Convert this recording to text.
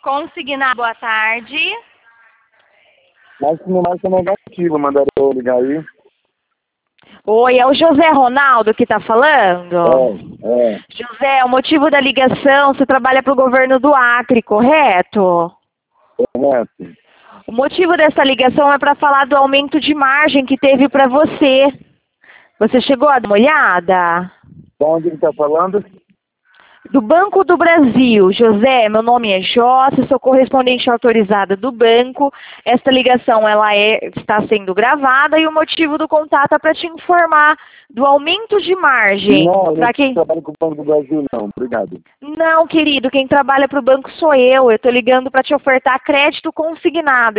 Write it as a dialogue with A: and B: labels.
A: Consignar, boa tarde.
B: Mas se não marca negativo, mandaram eu ligar aí.
A: Oi, é o José Ronaldo que está falando?
B: É.
A: José, o motivo da ligação, você trabalha para o governo do Acre, correto?
B: Correto.
A: O motivo dessa ligação é para falar do aumento de margem que teve para você. Você chegou a dar uma olhada?
B: De onde ele está falando?
A: Do Banco do Brasil. José, meu nome é Jossa, sou correspondente autorizada do banco. Esta ligação está sendo gravada e o motivo do contato é para te informar do aumento de margem.
B: Não, eu não
A: Quem...
B: trabalho com o Banco do Brasil, não. Obrigado.
A: Não, querido, quem trabalha para o banco sou eu. Eu estou ligando para te ofertar crédito consignado.